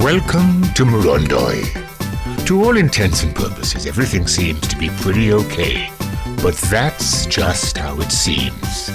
Welcome to Murundoi. To all intents and purposes, everything seems to be pretty okay. But that's just how it seems.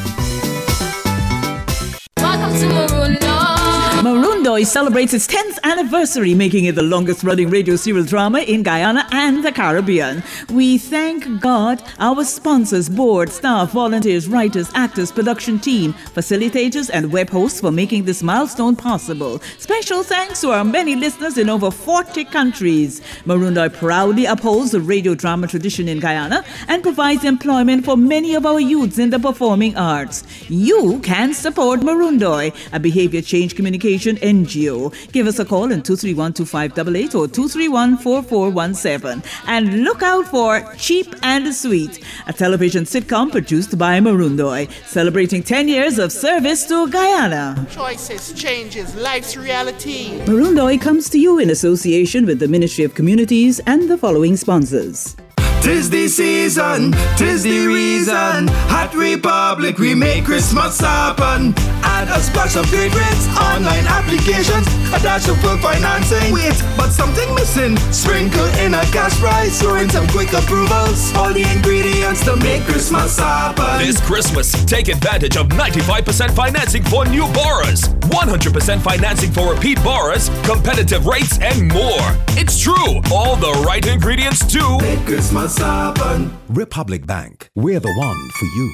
Welcome to Murundoi. Murundoi celebrates its 10th anniversary, making it the longest-running radio serial drama in Guyana and the Caribbean. We thank God, our sponsors, board, staff, volunteers, writers, actors, production team, facilitators, and web hosts for making this milestone possible. Special thanks to our many listeners in over 40 countries. Murundoi proudly upholds the radio drama tradition in Guyana and provides employment for many of our youths in the performing arts. You can support Murundoi, a behavior change communication NGO. Give us a call on 231-2588 or 231-4417. And look out for Cheap and Sweet, a television sitcom produced by Murundoi, celebrating 10 years of service to Guyana. Choices, changes, life's reality. Murundoi comes to you in association with the Ministry of Communities and the following sponsors. 'Tis the season, 'tis the reason. Hot Republic, we make Christmas happen. Add a splash of great rates, online applications, a dash of full financing. Wait, but something missing. Sprinkle in a cash prize, throw in some quick approvals. All the ingredients to make Christmas happen. This Christmas, take advantage of 95% financing for new borrowers, 100% financing for repeat borrowers, competitive rates, and more. It's true, all the right ingredients to make Christmas happen. Republic Bank, we're the one for you.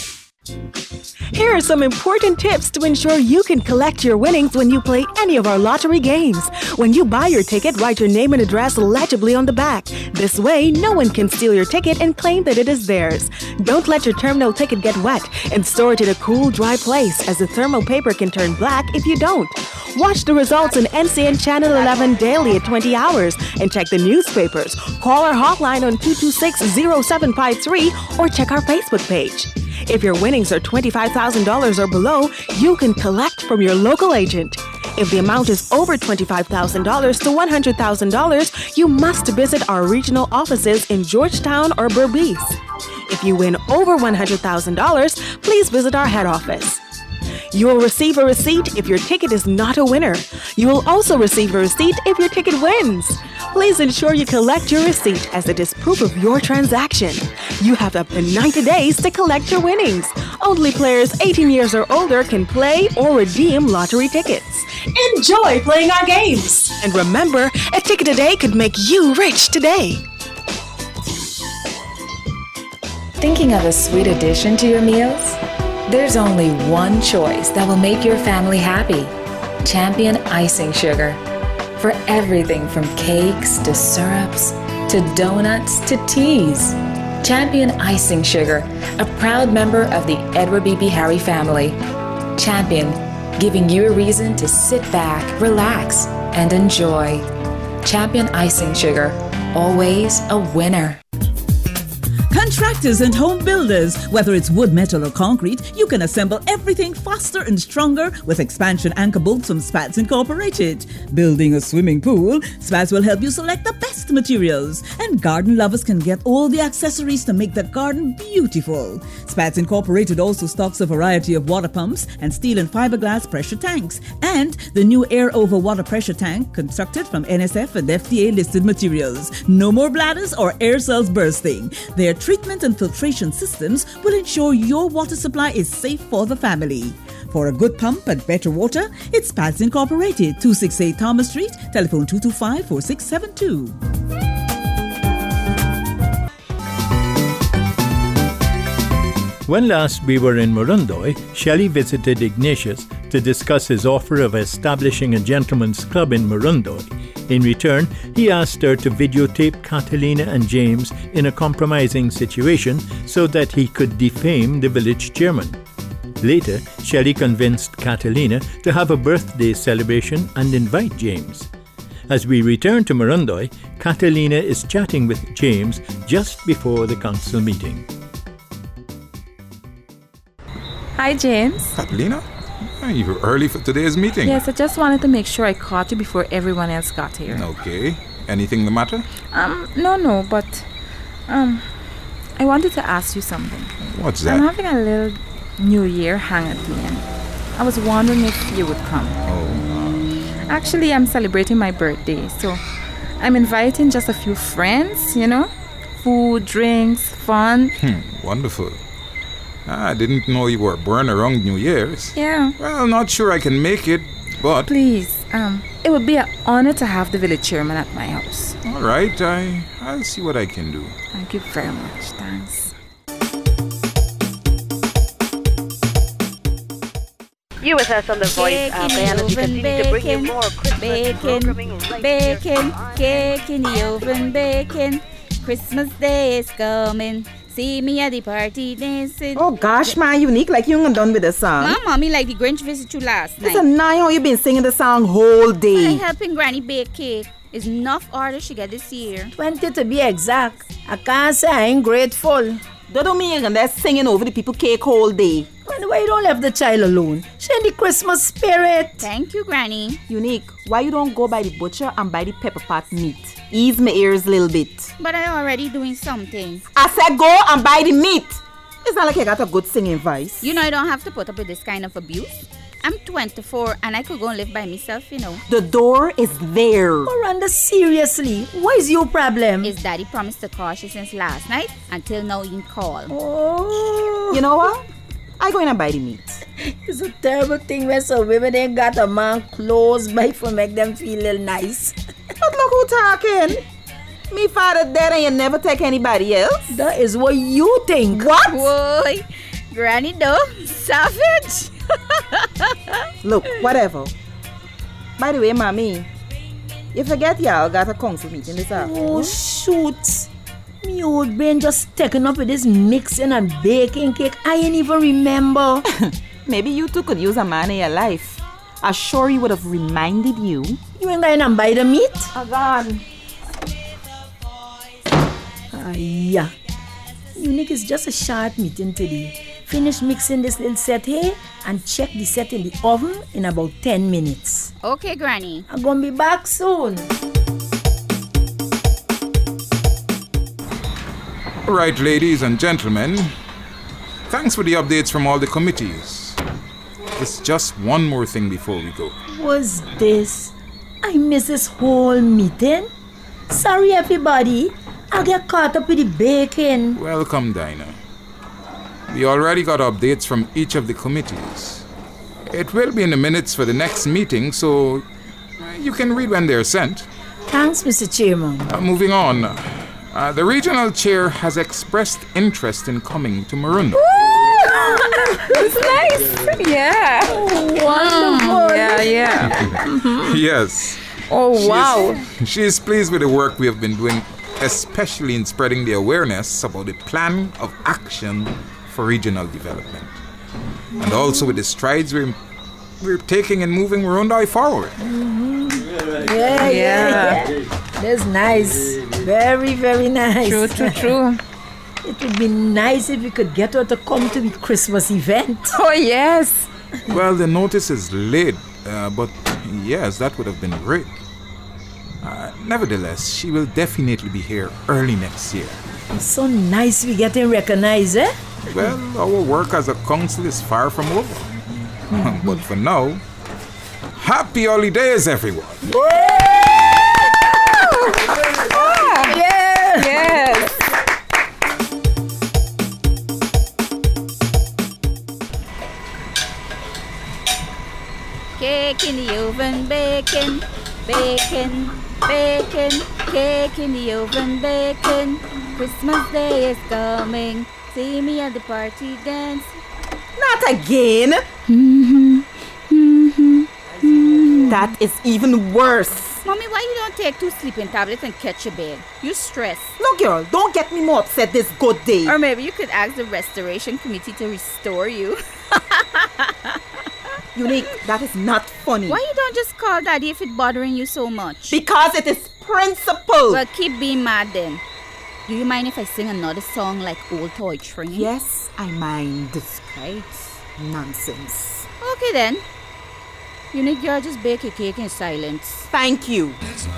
Here are some important tips to ensure you can collect your winnings when you play any of our lottery games. When you buy your ticket, write your name and address legibly on the back. This way, no one can steal your ticket and claim that it is theirs. Don't let your terminal ticket get wet and store it in a cool, dry place, as the thermal paper can turn black if you don't. Watch the results on NCN Channel 11 daily at 20 hours and check the newspapers. Call our hotline on 226-0753 or check our Facebook page. If your winnings are $25,000 or below, you can collect from your local agent. If the amount is over $25,000 to $100,000, you must visit our regional offices in Georgetown or Berbice. If you win over $100,000, please visit our head office. You will receive a receipt if your ticket is not a winner. You will also receive a receipt if your ticket wins. Please ensure you collect your receipt, as it is proof of your transaction. You have up to 90 days to collect your winnings. Only players 18 years or older can play or redeem lottery tickets. Enjoy playing our games. And remember, a ticket a day could make you rich today. Thinking of a sweet addition to your meals? There's only one choice that will make your family happy. Champion Icing Sugar. For everything from cakes to syrups to donuts to teas. Champion Icing Sugar, a proud member of the Edward B.B. Harry family. Champion, giving you a reason to sit back, relax, and enjoy. Champion Icing Sugar, always a winner. Contractors and home builders, whether it's wood, metal, or concrete, you can assemble everything faster and stronger with expansion anchor bolts from Spats Incorporated. Building a swimming pool, Spats will help you select the best materials, and garden lovers can get all the accessories to make the garden beautiful. Spats Incorporated also stocks a variety of water pumps and steel and fiberglass pressure tanks, and the new air over water pressure tank constructed from NSF and FDA listed materials. No more bladders or air cells bursting. Their treatment and filtration systems will ensure your water supply is safe for the family. For a good pump and better water, it's Spats Incorporated, 268 Thomas Street, telephone 225-4672. When last we were in Murundoi, Shelley visited Ignatius to discuss his offer of establishing a gentleman's club in Murundoi. In return, he asked her to videotape Catalina and James in a compromising situation so that he could defame the village chairman. Later, Shelley convinced Catalina to have a birthday celebration and invite James. As we return to Murundoi, Catalina is chatting with James just before the council meeting. Hi, James. Catalina? Are you early for today's meeting? Yes, I just wanted to make sure I caught you before everyone else got here. Okay. Anything the matter? No, but I wanted to ask you something. What's that? I'm having a little New Year hang at me, and I was wondering if you would come. Actually, I'm celebrating my birthday, so I'm inviting just a few friends, Food, drinks, fun. Wonderful. I didn't know you were born around New Year's. Yeah. Well, not sure I can make it, but... Please, it would be an honor to have the village chairman at my house. All right, I'll see what I can do. Thank you very much. Thanks. You with us on The Voice, Guyana, as we continue to bring you more Christmas programming right bacon, cake in the oven, bacon. Christmas Day is coming. See me at the party dancing. Oh gosh, man, Unique, like you ain't done with the song. No, mommy, like the Grinch visited you last night. It's a night how you been singing the song whole day. I'm helping Granny bake cake. It's enough orders she get this year. 20 to be exact. I can't say I ain't grateful. That don't mean you're there singing over the people cake whole day. Why you don't leave the child alone? She in the Christmas spirit. Thank you, Granny. Unique, why you don't go by the butcher and buy the pepper pot meat? Ease my ears a little bit. But I already doing something. I said go and buy the meat. It's not like I got a good singing voice. I don't have to put up with this kind of abuse. I'm 24 and I could go and live by myself, The door is there. Miranda, seriously, what is your problem? His daddy promised to call you since last night. Until now, he didn't call. Oh. You know what? I go in and buy the meat. It's a terrible thing when some women ain't got a man close by for make them feel a little nice. But look who talking. Me father dead and you never take anybody else. That is what you think. What? Boy, Granny though, savage. Look, whatever. By the way, mommy, you forget y'all got a council meeting this afternoon. Oh, shoot. Me old brain just taking up with this mixing and baking cake. I ain't even remember. Maybe you two could use a man in your life. I'm sure he would have reminded you. You ain't going to buy the meat? Gone. Yeah. Unique is just a short meeting today. Finish mixing this little set here and check the set in the oven in about 10 minutes. Okay, Granny. I'm going to be back soon. All right, ladies and gentlemen. Thanks for the updates from all the committees. There's just one more thing before we go. What's this? I missed this whole meeting. Sorry, everybody. I'll get caught up with the baking. Welcome, Dinah. We already got updates from each of the committees. It will be in the minutes for the next meeting, so you can read when they're sent. Thanks, Mr. Chairman. Moving on. The regional chair has expressed interest in coming to Marundo. That's nice. Yeah. Wonderful. Yeah. Yes. Oh, wow. She is pleased with the work we have been doing, especially in spreading the awareness about the plan of action for regional development. And also with the strides we're taking in moving Marundo forward. Mm-hmm. Yeah. That's nice. Very, very nice. True. It would be nice if we could get her to come to the Christmas event. Oh, yes. Well, the notice is late, but yes, that would have been great. Nevertheless, she will definitely be here early next year. It's so nice we getting recognized, eh? Well, our work as a council is far from over. But for now, happy holidays, everyone. Yes. Cake in the oven, bacon, bacon, bacon, cake in the oven, bacon. Christmas Day is coming. See me at the party dance. Not again. That is even worse. Mommy, why you don't take 2 sleeping tablets and catch your bed? You stress. Look, girl, don't get me more upset this good day. Or maybe you could ask the restoration committee to restore you. Unique, that is not funny. Why you don't just call Daddy if it's bothering you so much? Because it is principle. Well, keep being mad then. Do you mind if I sing another song like Old Toy Train? Yes, I mind. Right. Nonsense. Okay then. Unique girl, just bake your cake in silence. Thank you.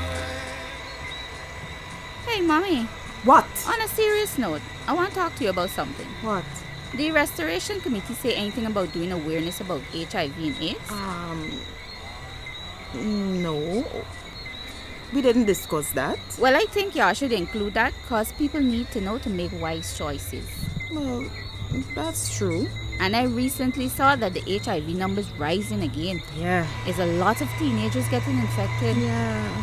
Hey, Mommy. What? On a serious note, I want to talk to you about something. What? The restoration committee say anything about doing awareness about HIV and AIDS? No. We didn't discuss that. Well, I think y'all should include that because people need to know to make wise choices. Well, that's true. And I recently saw that the HIV numbers rising again. Yeah. There's a lot of teenagers getting infected. Yeah.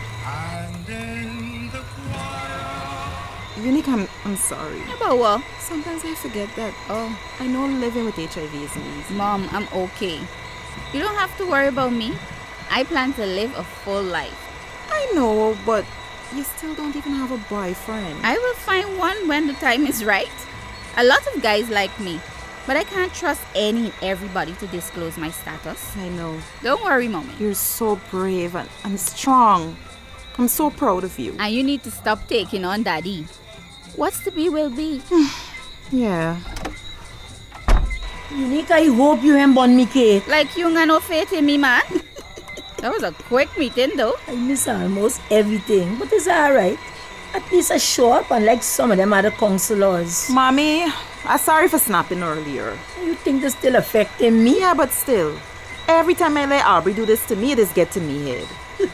Unique, I'm sorry. About what? Sometimes I forget that. I know living with HIV isn't easy. Mom, I'm okay. You don't have to worry about me. I plan to live a full life. I know, but you still don't even have a boyfriend. I will find one when the time is right. A lot of guys like me, but I can't trust any and everybody to disclose my status. I know. Don't worry, Mommy. You're so brave and strong. I'm so proud of you. And you need to stop taking on Daddy. What's to be will be. Yeah. Unique, I hope you ain't born me, Kate. Like you got no faith in me, man. That was a quick meeting, though. I miss almost everything, but it's alright. At least I show up, unlike some of them other counselors. Mommy, I'm sorry for snapping earlier. You think this still affecting me? Yeah, but still. Every time I let Aubrey do this to me, it is get to me head.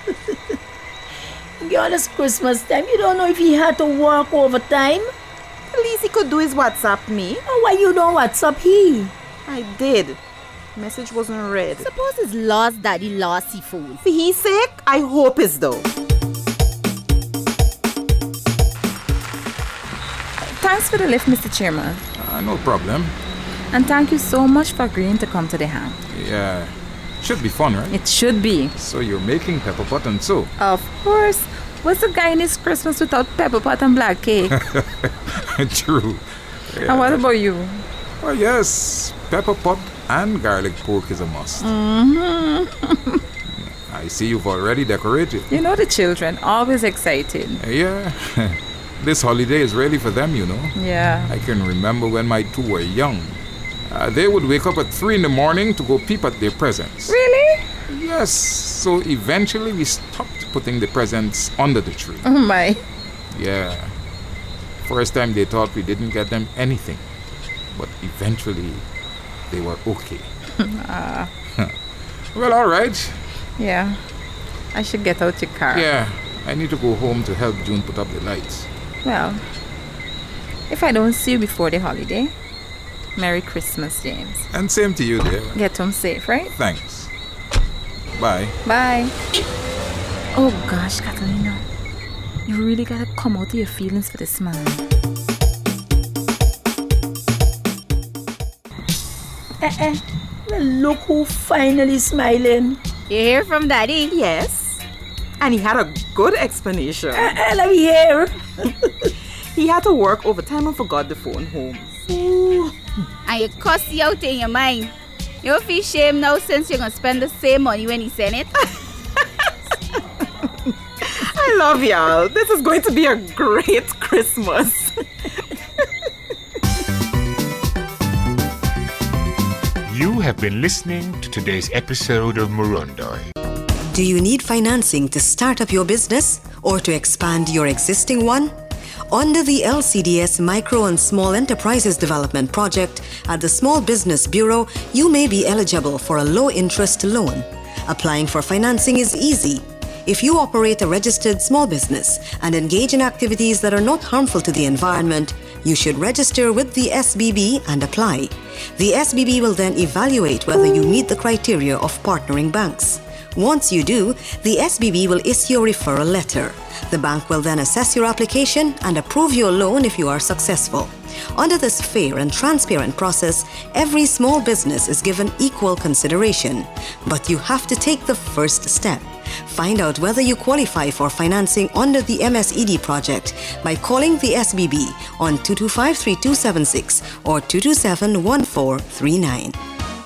Girl, it's Christmas time. You don't know if he had to work overtime? The least he could do is WhatsApp me. Oh, why you don't WhatsApp he? I did. Message wasn't read. Suppose it's lost Daddy lost he fool. For his sake, I hope it's though. Thanks for the lift, Mr. Chairman. No problem. And thank you so much for agreeing to come to the ham. Yeah. Should be fun, right? It should be. So you're making pepper pot and soup? Of course. What's the guy in his Christmas without pepper pot and black cake? True. Yeah. And what about you? Oh, yes. Pepper pot and garlic pork is a must. I see you've already decorated. You know the children, always excited. Yeah. This holiday is really for them, you know. Yeah. I can remember when my two were young. They would wake up at 3 in the morning to go peep at their presents. Really? Yes. So eventually we stopped putting the presents under the tree. Oh my. Yeah. First time they thought we didn't get them anything. But eventually they were okay. Well, all right. Yeah. I should get out your car. Yeah. I need to go home to help June put up the lights. Well, if I don't see you before the holiday, Merry Christmas, James. And same to you, dear. Get home safe, right? Thanks. Bye. Bye. Oh gosh, Catalina. You really gotta come out of your feelings for this man. Well, look who finally smiling. You hear from Daddy? Yes. And he had a good explanation. Let me hear. He had to work overtime and forgot the phone home. Ooh. And you cuss you out in your mind. You don't feel shame now since you're going to spend the same money when he sent it? I love y'all. This is going to be a great Christmas. You have been listening to today's episode of Murundoi. Do you need financing to start up your business or to expand your existing one? Under the LCDS Micro and Small Enterprises Development Project at the Small Business Bureau, you may be eligible for a low-interest loan. Applying for financing is easy. If you operate a registered small business and engage in activities that are not harmful to the environment, you should register with the SBB and apply. The SBB will then evaluate whether you meet the criteria of partnering banks. Once you do, the SBB will issue a referral letter. The bank will then assess your application and approve your loan if you are successful. Under this fair and transparent process, every small business is given equal consideration. But you have to take the first step. Find out whether you qualify for financing under the MSED project by calling the SBB on 225-3276 or 227-1439.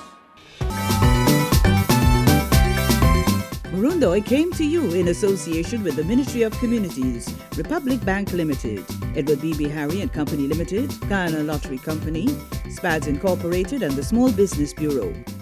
Murundoi came to you in association with the Ministry of Communities, Republic Bank Limited, Edward B.B. Harry and Company Limited, Guyana Lottery Company, SPADS Incorporated and the Small Business Bureau.